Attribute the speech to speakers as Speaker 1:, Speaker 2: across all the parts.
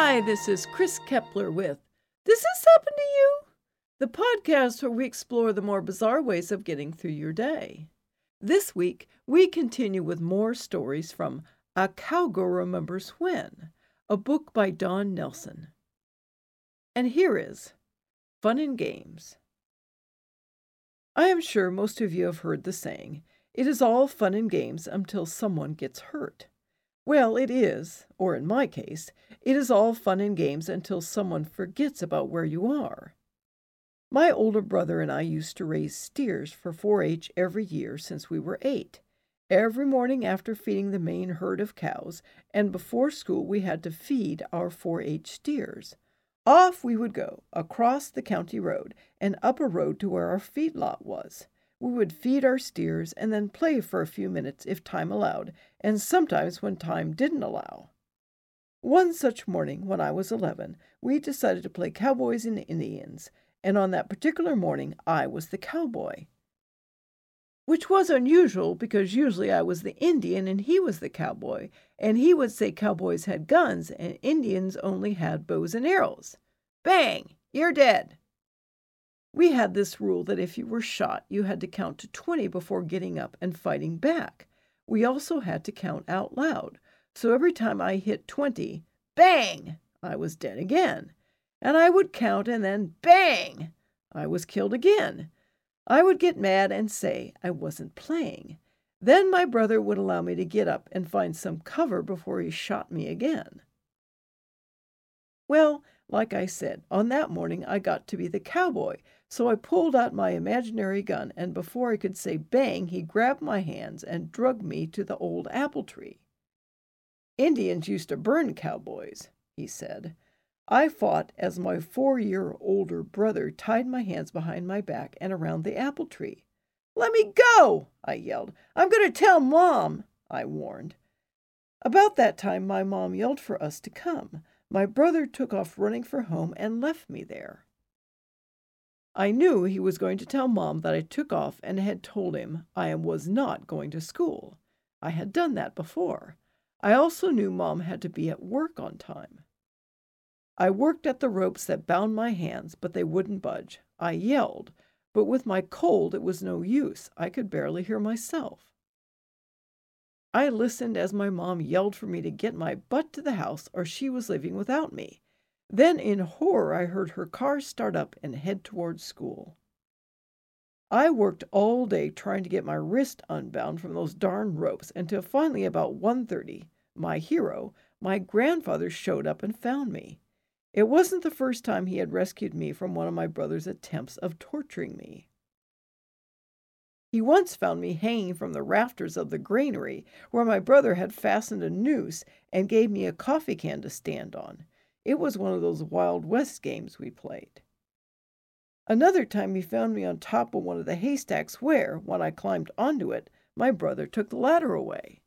Speaker 1: Hi, this is Chris Kepler with Does This Happen to You? The podcast where we explore the more bizarre ways of getting through your day. This week, we continue with more stories from A Cowgirl Remembers When, a book by Don Nelson. And here is Fun and Games. I am sure most of you have heard the saying, it is all fun and games until someone gets hurt. Well, it is, or in my case, it is all fun and games until someone forgets about where you are. My older brother and I used to raise steers for 4-H every year since we were 8. Every morning after feeding the main herd of cows, and before school we had to feed our 4-H steers. Off we would go, across the county road, and up a road to where our feedlot was. We would feed our steers and then play for a few minutes if time allowed, and sometimes when time didn't allow. One such morning, when I was 11, we decided to play cowboys and Indians, and on that particular morning I was the cowboy. Which was unusual because usually I was the Indian and he was the cowboy, and he would say cowboys had guns and Indians only had bows and arrows. Bang! You're dead! We had this rule that if you were shot, you had to count to 20 before getting up and fighting back. We also had to count out loud, so every time I hit 20, bang! I was dead again. And I would count and then bang! I was killed again. I would get mad and say I wasn't playing. Then my brother would allow me to get up and find some cover before he shot me again. Well, like I said, on that morning I got to be the cowboy, so I pulled out my imaginary gun, and before I could say bang, he grabbed my hands and dragged me to the old apple tree. Indians used to burn cowboys, he said. I fought as my 4-year-older brother tied my hands behind my back and around the apple tree. Let me go, I yelled. I'm going to tell Mom, I warned. About that time, my mom yelled for us to come. My brother took off running for home and left me there. I knew he was going to tell Mom that I took off and had told him I was not going to school. I had done that before. I also knew Mom had to be at work on time. I worked at the ropes that bound my hands, but they wouldn't budge. I yelled, but with my cold it was no use. I could barely hear myself. I listened as my mom yelled for me to get my butt to the house or she was leaving without me. Then in horror I heard her car start up and head towards school. I worked all day trying to get my wrist unbound from those darn ropes until finally about 1:30, my hero, my grandfather showed up and found me. It wasn't the first time he had rescued me from one of my brother's attempts of torturing me. He once found me hanging from the rafters of the granary where my brother had fastened a noose and gave me a coffee can to stand on. It was one of those Wild West games we played. Another time he found me on top of one of the haystacks where, when I climbed onto it, my brother took the ladder away.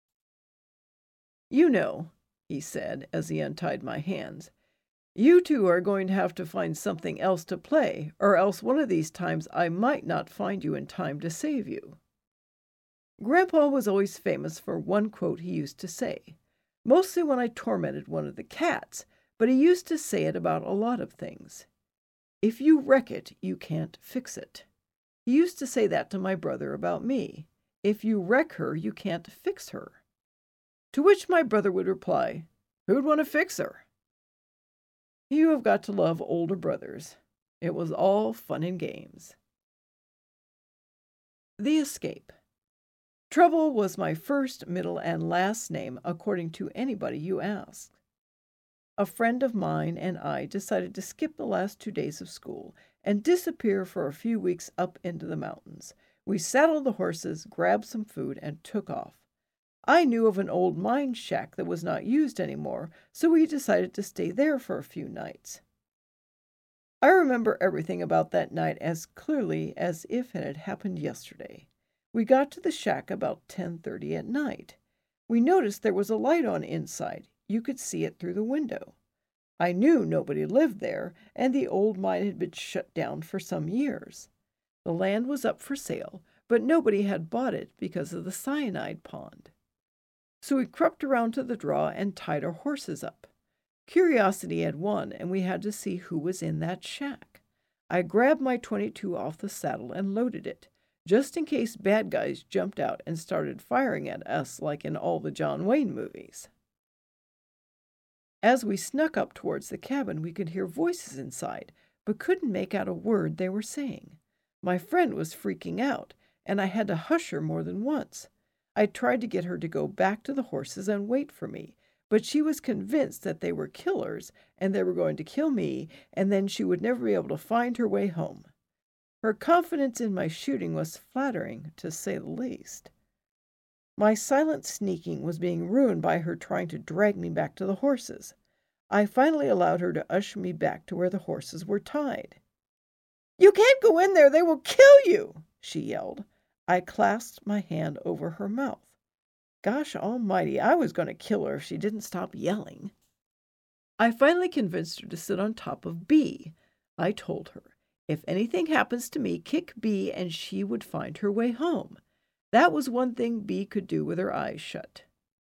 Speaker 1: You know, he said as he untied my hands, you two are going to have to find something else to play, or else one of these times I might not find you in time to save you. Grandpa was always famous for one quote he used to say, mostly when I tormented one of the cats, but he used to say it about a lot of things. If you wreck it, you can't fix it. He used to say that to my brother about me. If you wreck her, you can't fix her. To which my brother would reply, who'd want to fix her? You have got to love older brothers. It was all fun and games. The Escape. Trouble was my first, middle, and last name, according to anybody you asked. A friend of mine and I decided to skip the last 2 days of school and disappear for a few weeks up into the mountains. We saddled the horses, grabbed some food, and took off. I knew of an old mine shack that was not used anymore, so we decided to stay there for a few nights. I remember everything about that night as clearly as if it had happened yesterday. We got to the shack about 10:30 at night. We noticed there was a light on inside. You could see it through the window. I knew nobody lived there, and the old mine had been shut down for some years. The land was up for sale, but nobody had bought it because of the cyanide pond. So we crept around to the draw and tied our horses up. Curiosity had won, and we had to see who was in that shack. I grabbed my .22 off the saddle and loaded it, just in case bad guys jumped out and started firing at us like in all the John Wayne movies. As we snuck up towards the cabin, we could hear voices inside, but couldn't make out a word they were saying. My friend was freaking out, and I had to hush her more than once. I tried to get her to go back to the horses and wait for me, but she was convinced that they were killers, and they were going to kill me, and then she would never be able to find her way home. Her confidence in my shooting was flattering, to say the least. My silent sneaking was being ruined by her trying to drag me back to the horses. I finally allowed her to usher me back to where the horses were tied. "You can't go in there! They will kill you!" she yelled. I clasped my hand over her mouth. Gosh almighty, I was going to kill her if she didn't stop yelling. I finally convinced her to sit on top of B. I told her, if anything happens to me, kick B and she would find her way home. That was one thing B could do with her eyes shut.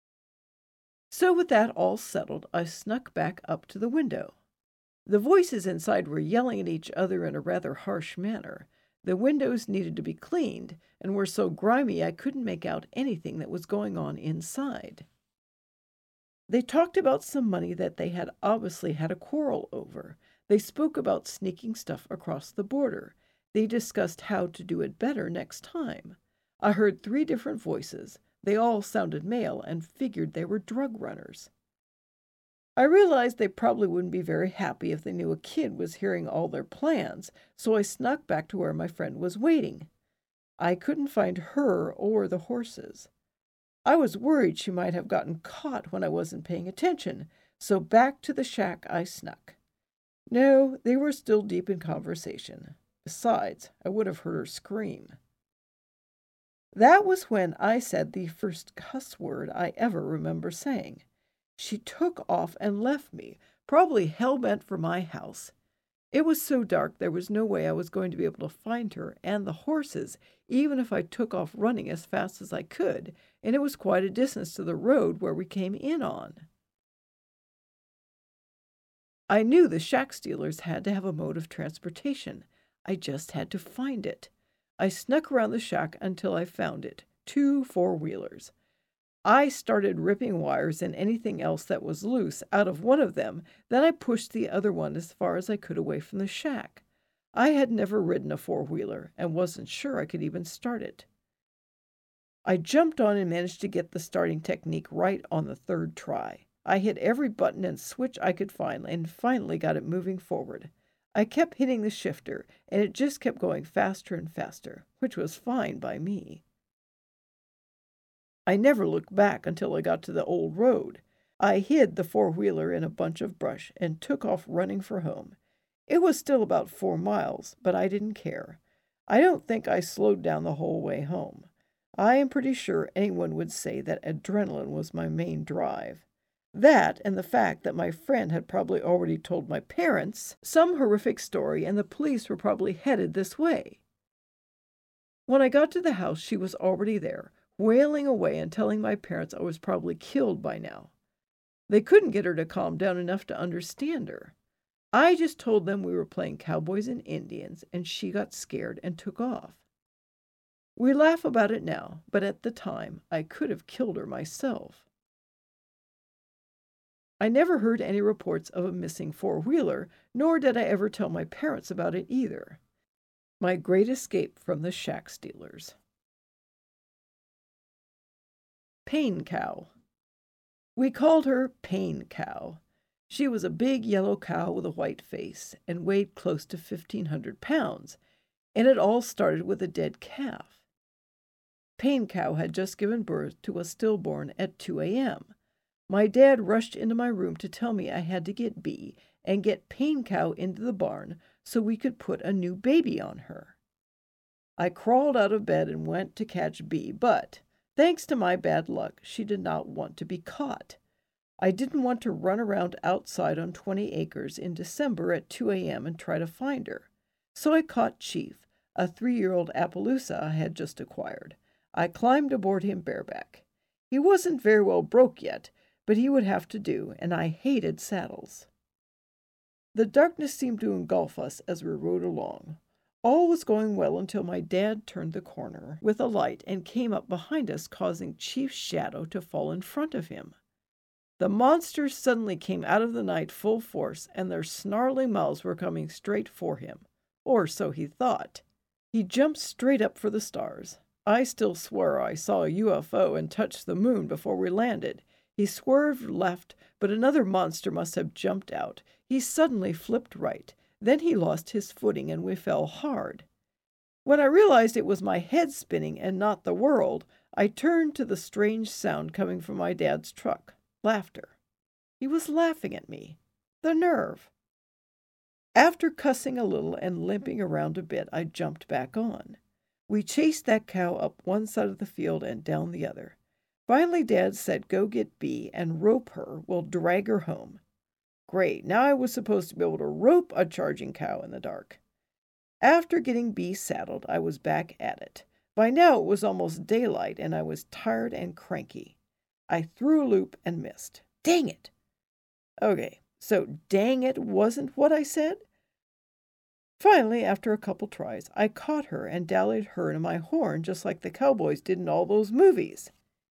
Speaker 1: So with that all settled, I snuck back up to the window. The voices inside were yelling at each other in a rather harsh manner. The windows needed to be cleaned and were so grimy I couldn't make out anything that was going on inside. They talked about some money that they had obviously had a quarrel over. They spoke about sneaking stuff across the border. They discussed how to do it better next time. I heard 3 different voices. They all sounded male and figured they were drug runners. I realized they probably wouldn't be very happy if they knew a kid was hearing all their plans, so I snuck back to where my friend was waiting. I couldn't find her or the horses. I was worried she might have gotten caught when I wasn't paying attention, so back to the shack I snuck. No, they were still deep in conversation. Besides, I would have heard her scream. That was when I said the first cuss word I ever remember saying. She took off and left me, probably hell-bent for my house. It was so dark there was no way I was going to be able to find her and the horses, even if I took off running as fast as I could, and it was quite a distance to the road where we came in on. I knew the shack stealers had to have a mode of transportation. I just had to find it. I snuck around the shack until I found it, 2 4-wheelers. I started ripping wires and anything else that was loose out of one of them, then I pushed the other one as far as I could away from the shack. I had never ridden a 4-wheeler and wasn't sure I could even start it. I jumped on and managed to get the starting technique right on the 3rd try. I hit every button and switch I could find and finally got it moving forward. I kept hitting the shifter, and it just kept going faster and faster, which was fine by me. I never looked back until I got to the old road. I hid the 4-wheeler in a bunch of brush and took off running for home. It was still about 4 miles, but I didn't care. I don't think I slowed down the whole way home. I am pretty sure anyone would say that adrenaline was my main drive. That and the fact that my friend had probably already told my parents some horrific story and the police were probably headed this way. When I got to the house, she was already there, wailing away and telling my parents I was probably killed by now. They couldn't get her to calm down enough to understand her. I just told them we were playing cowboys and Indians, and she got scared and took off. We laugh about it now, but at the time, I could have killed her myself. I never heard any reports of a missing 4-wheeler, nor did I ever tell my parents about it either. My great escape from the shack stealers. Pain Cow. We called her Pain Cow. She was a big yellow cow with a white face and weighed close to 1,500 pounds, and it all started with a dead calf. Pain Cow had just given birth to a stillborn at 2 a.m. My dad rushed into my room to tell me I had to get B and get Pain Cow into the barn so we could put a new baby on her. I crawled out of bed and went to catch B, but, thanks to my bad luck, she did not want to be caught. I didn't want to run around outside on 20 acres in December at 2 a.m. and try to find her. So I caught Chief, a 3-year-old Appaloosa I had just acquired. I climbed aboard him bareback. He wasn't very well broke yet, but he would have to do, and I hated saddles. The darkness seemed to engulf us as we rode along. All was going well until my dad turned the corner with a light and came up behind us, causing Chief's shadow to fall in front of him. The monsters suddenly came out of the night full force, and their snarling mouths were coming straight for him. Or so he thought. He jumped straight up for the stars. I still swore I saw a UFO and touched the moon before we landed. He swerved left, but another monster must have jumped out. He suddenly flipped right. Then he lost his footing and we fell hard. When I realized it was my head spinning and not the world, I turned to the strange sound coming from my dad's truck. Laughter. He was laughing at me. The nerve. After cussing a little and limping around a bit, I jumped back on. We chased that cow up one side of the field and down the other. Finally, Dad said, "Go get Bee and rope her. We'll drag her home." Great. Now I was supposed to be able to rope a charging cow in the dark. After getting Bee saddled, I was back at it. By now it was almost daylight, and I was tired and cranky. I threw a loop and missed. Dang it! Okay, so dang it wasn't what I said? Finally, after a couple tries, I caught her and dallied her in my horn just like the cowboys did in all those movies.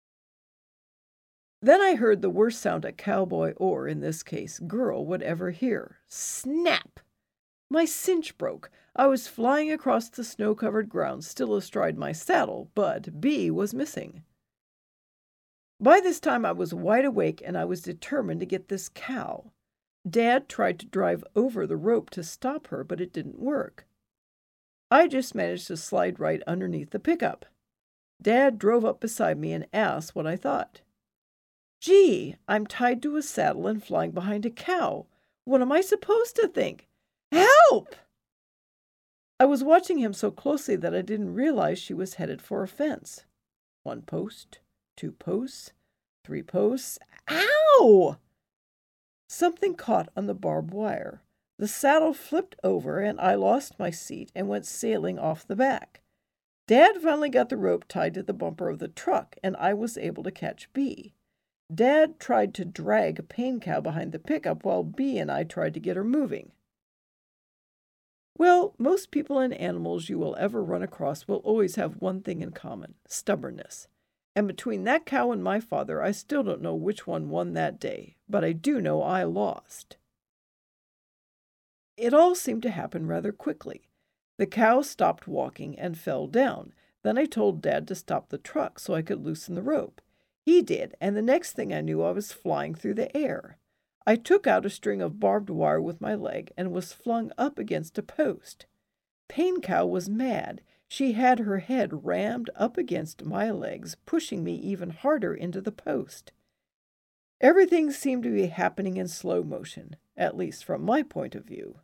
Speaker 1: Then I heard the worst sound a cowboy, or in this case, girl, would ever hear. Snap! My cinch broke. I was flying across the snow-covered ground, still astride my saddle, but Bee was missing. By this time I was wide awake, and I was determined to get this cow. Dad tried to drive over the rope to stop her, but it didn't work. I just managed to slide right underneath the pickup. Dad drove up beside me and asked what I thought. Gee, I'm tied to a saddle and flying behind a cow. What am I supposed to think? Help! I was watching him so closely that I didn't realize she was headed for a fence. 1 post, 2 posts, 3 posts. Ow! Something caught on the barbed wire. The saddle flipped over, and I lost my seat and went sailing off the back. Dad finally got the rope tied to the bumper of the truck, and I was able to catch Bee. Dad tried to drag a pain cow behind the pickup while Bee and I tried to get her moving. Well, most people and animals you will ever run across will always have one thing in common: stubbornness. And between that cow and my father, I still don't know which one won that day, but I do know I lost. It all seemed to happen rather quickly. The cow stopped walking and fell down. Then I told Dad to stop the truck so I could loosen the rope. He did, and the next thing I knew I was flying through the air. I took out a string of barbed wire with my leg and was flung up against a post. Pain Cow was mad. She had her head rammed up against my legs, pushing me even harder into the post. Everything seemed to be happening in slow motion, at least from my point of view.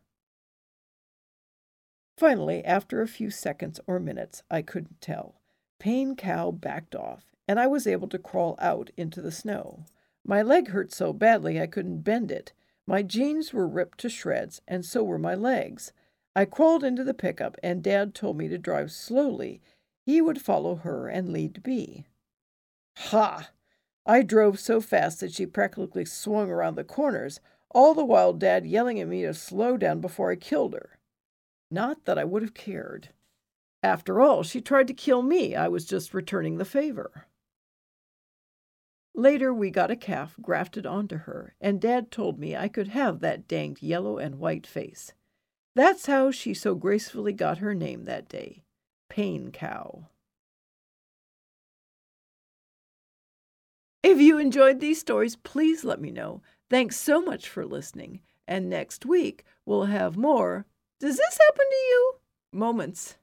Speaker 1: Finally, after a few seconds or minutes, I couldn't tell, Pain Cow backed off, and I was able to crawl out into the snow. My leg hurt so badly I couldn't bend it. My jeans were ripped to shreds, and so were my legs. I crawled into the pickup, and Dad told me to drive slowly. He would follow her and lead Bee. Ha! I drove so fast that she practically swung around the corners, all the while Dad yelling at me to slow down before I killed her. Not that I would have cared. After all, she tried to kill me. I was just returning the favor. Later, we got a calf grafted onto her, and Dad told me I could have that danged yellow and white face. That's how she so gracefully got her name that day, Pain Cow. If you enjoyed these stories, please let me know. Thanks so much for listening. And next week, we'll have more "Does this happen to you?" moments.